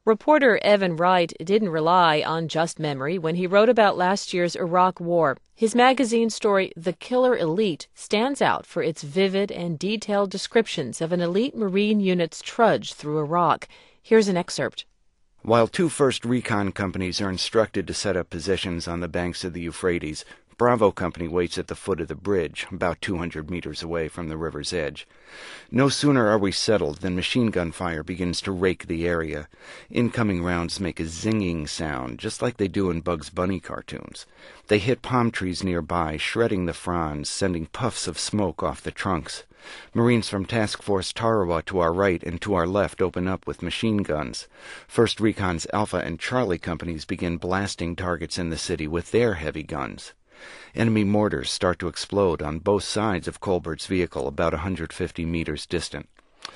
Reporter Evan Wright didn't rely on just memory when he wrote about last year's Iraq War. His magazine story, The Killer Elite, stands out for its vivid and detailed descriptions of an elite Marine unit's trudge through Iraq. Here's an excerpt. While two first recon companies are instructed to set up positions on the banks of the Euphrates, Bravo Company waits at the foot of the bridge, about 200 meters away from the river's edge. No sooner are we settled than machine gun fire begins to rake the area. Incoming rounds make a zinging sound, just like they do in Bugs Bunny cartoons. They hit palm trees nearby, shredding the fronds, sending puffs of smoke off the trunks. Marines from Task Force Tarawa to our right and to our left open up with machine guns. First Recon's Alpha and Charlie companies begin blasting targets in the city with their heavy guns. Enemy mortars start to explode on both sides of Colbert's vehicle about 150 meters distant.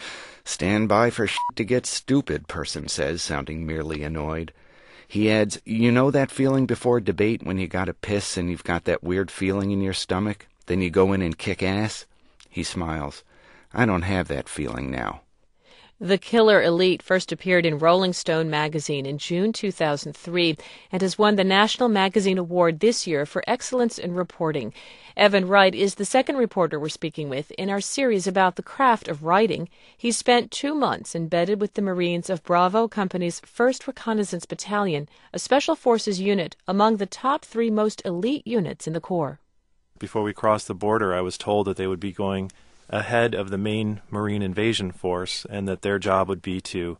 "Stand by for shit to get stupid," Person says, sounding merely annoyed. He adds, "You know that feeling before a debate when you gotta piss and you've got that weird feeling in your stomach? Then you go in and kick ass?" He smiles. "I don't have that feeling now." The Killer Elite first appeared in Rolling Stone magazine in June 2003 and has won the National Magazine Award this year for excellence in reporting. Evan Wright is the second reporter we're speaking with in our series about the craft of writing. He spent 2 months embedded with the Marines of Bravo Company's 1st Reconnaissance Battalion, a Special Forces unit among the top 3 most elite units in the Corps. Before we crossed the border, I was told that they would be going ahead of the main Marine invasion force and that their job would be to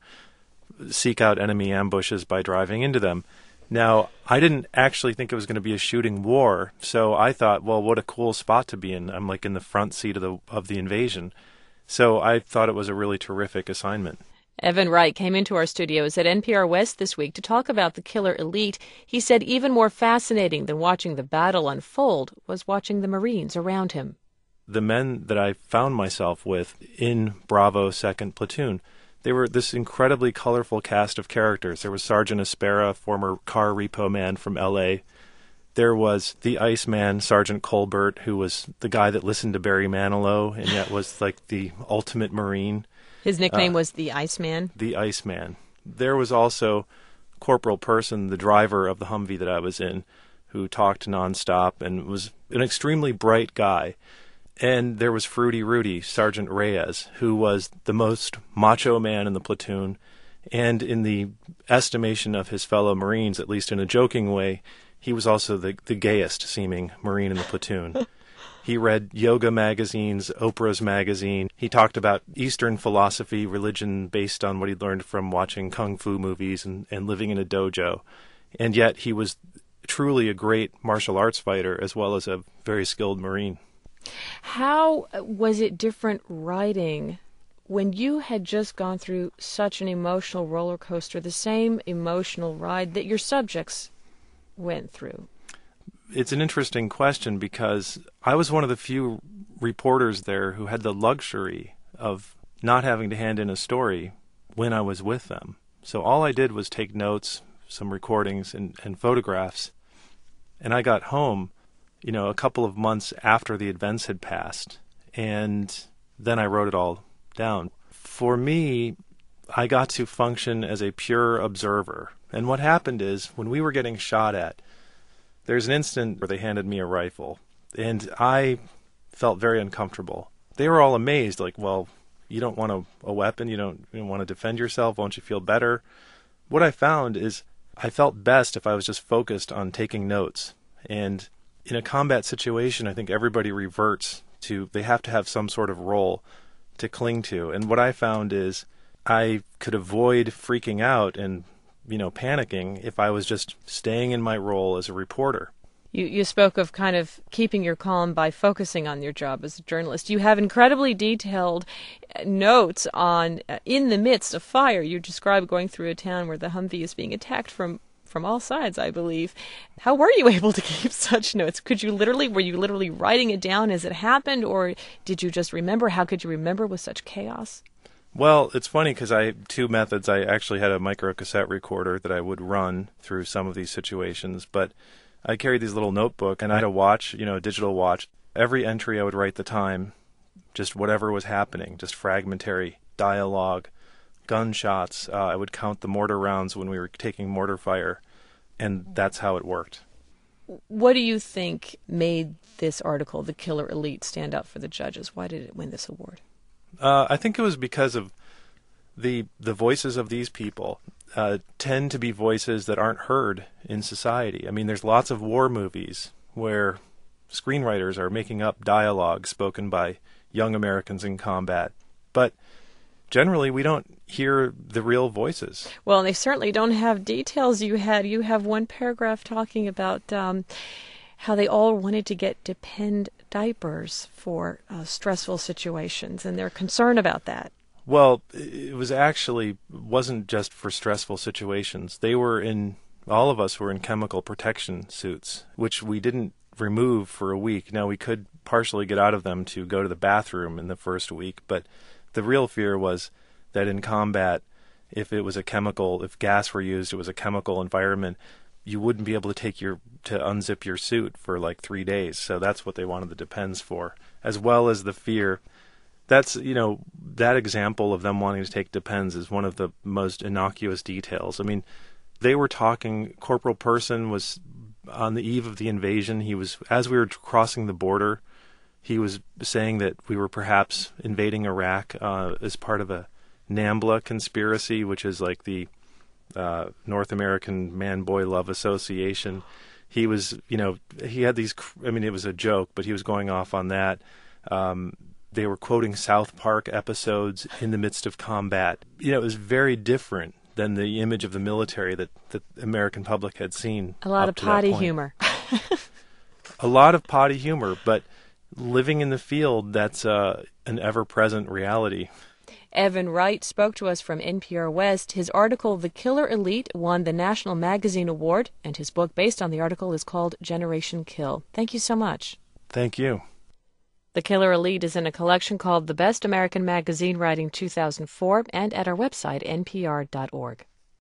seek out enemy ambushes by driving into them. Now, I didn't actually think it was going to be a shooting war, so I thought, well, what a cool spot to be in. I'm like in the front seat of the invasion. So I thought it was a really terrific assignment. Evan Wright came into our studios at NPR West this week to talk about the Killer Elite. He said even more fascinating than watching the battle unfold was watching the Marines around him. The men that I found myself with in Bravo 2nd Platoon, they were this incredibly colorful cast of characters. There was Sergeant Aspera, former car repo man from L.A. There was the Iceman, Sergeant Colbert, who was the guy that listened to Barry Manilow and yet was like the ultimate Marine. His nickname was the Iceman? The Iceman. There was also Corporal Person, the driver of the Humvee that I was in, who talked nonstop and was an extremely bright guy. And there was Fruity Rudy, Sergeant Reyes, who was the most macho man in the platoon, and in the estimation of his fellow Marines, at least in a joking way, he was also the gayest-seeming Marine in the platoon. He read yoga magazines, Oprah's magazine. He talked about Eastern philosophy, religion based on what he'd learned from watching kung fu movies and living in a dojo. And yet he was truly a great martial arts fighter as well as a very skilled Marine. How was it different writing when you had just gone through such an emotional roller coaster, the same emotional ride that your subjects went through? It's an interesting question because I was one of the few reporters there who had the luxury of not having to hand in a story when I was with them. So all I did was take notes, some recordings, and photographs. And I got home, a couple of months after the events had passed, and then I wrote it all down. For me, I got to function as a pure observer. And what happened is, when we were getting shot at, there's an instant where they handed me a rifle, and I felt very uncomfortable. They were all amazed, like, well, you don't want a weapon, you don't want to defend yourself, won't you feel better? What I found is I felt best if I was just focused on taking notes. And in a combat situation, I think everybody reverts to, they have to have some sort of role to cling to. And what I found is I could avoid freaking out and, panicking if I was just staying in my role as a reporter. You spoke of kind of keeping your calm by focusing on your job as a journalist. You have incredibly detailed notes on, in the midst of fire. You describe going through a town where the Humvee is being attacked from all sides, I believe. How were you able to keep such notes? Were you literally writing it down as it happened, or did you just remember? How could you remember with such chaos? Well, it's funny because I had 2 methods. I actually had a microcassette recorder that I would run through some of these situations, but I carried these little notebook, and I had a watch, a digital watch. Every entry I would write the time, just whatever was happening, just fragmentary dialogue, gunshots. I would count the mortar rounds when we were taking mortar fire, and that's how it worked. What do you think made this article, The Killer Elite, stand out for the judges? Why did it win this award? I think it was because of the voices of these people tend to be voices that aren't heard in society. I mean, there's lots of war movies where screenwriters are making up dialogue spoken by young Americans in combat, but generally we don't hear the real voices. Well, they certainly don't have details. You have one paragraph talking about how they all wanted to get Depend diapers for stressful situations, and they're concerned about that. Well, it wasn't just for stressful situations. All of us were in chemical protection suits, which we didn't remove for a week. Now, we could partially get out of them to go to the bathroom in the first week, but the real fear was that in combat, if gas were used, it was a chemical environment, you wouldn't be able to unzip your suit for like 3 days. So that's what they wanted the Depends for, as well as the fear. That's, that example of them wanting to take Depends is one of the most innocuous details. I mean, they were talking, Corporal Person was on the eve of the invasion. As we were crossing the border, he was saying that we were perhaps invading Iraq as part of a NAMBLA conspiracy, which is like the North American Man-Boy Love Association. He was, he had these, it was a joke, but he was going off on that. They were quoting South Park episodes in the midst of combat. It was very different than the image of the military that the American public had seen. A lot of potty humor. A lot of potty humor, but living in the field, that's an ever-present reality. Evan Wright spoke to us from NPR West. His article, The Killer Elite, won the National Magazine Award, and his book based on the article is called Generation Kill. Thank you so much. Thank you. The Killer Elite is in a collection called The Best American Magazine Writing 2004 and at our website, npr.org.